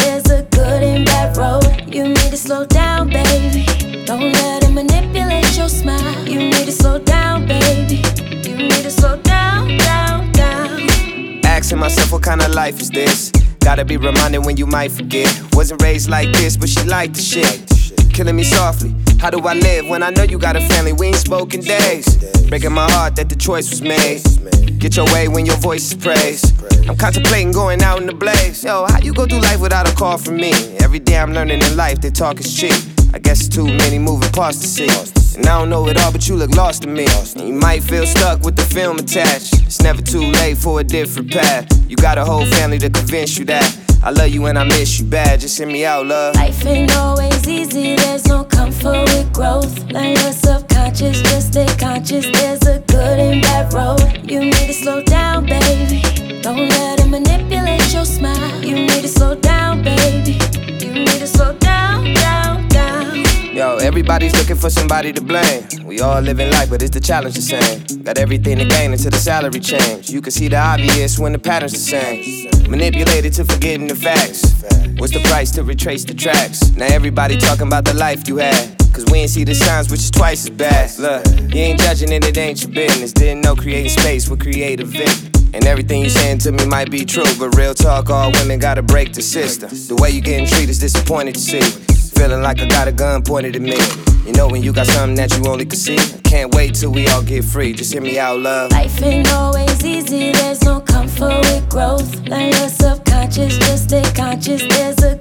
there's a good and bad road. You need to slow down, baby. Don't let him manipulate your smile. You need to slow down, baby. You need to slow down, down, down. Asking myself, what kind of life is this? Gotta be reminded when you might forget. Wasn't raised like this, but she liked the shit. Killing me softly. How do I live when I know you got a family? We ain't spoken days. Breaking my heart that the choice was made. Get your way when your voice is praised. I'm contemplating going out in the blaze. Yo, how you go through life without a call from me? Every day I'm learning in life that talk is cheap. I guess it's too many moving parts to see. And I don't know it all, but you look lost to me. And you might feel stuck with the film attached. It's never too late for a different path. You got a whole family to convince you that I love you and I miss you bad. Just send me out, love. Life ain't always easy, there's no comfort with growth. Learn your subconscious, just stay conscious. There's a good and bad road. You need to slow down, baby. Don't let him manipulate your smile. You need to slow down, baby. You need to slow down, down, down. Yo, everybody's looking for somebody to blame. We all living life, but is the challenge the same? Got everything to gain until the salary change. You can see the obvious when the pattern's the same. Manipulated to forgetting the facts. What's the price to retrace the tracks? Now everybody talking about the life you had. Cause we ain't see the signs, which is twice as bad. Look, you ain't judging and it ain't your business. Didn't know creating space would create a victim. And everything you saying to me might be true, but real talk, all women gotta break the system. The way you getting treated is disappointed to see. Feeling like I got a gun pointed at me. You know when you got something that you only can see. Can't wait till we all get free. Just hear me out, love. Life ain't always easy, there's no comfort with growth. Learn your subconscious, just stay conscious. There's a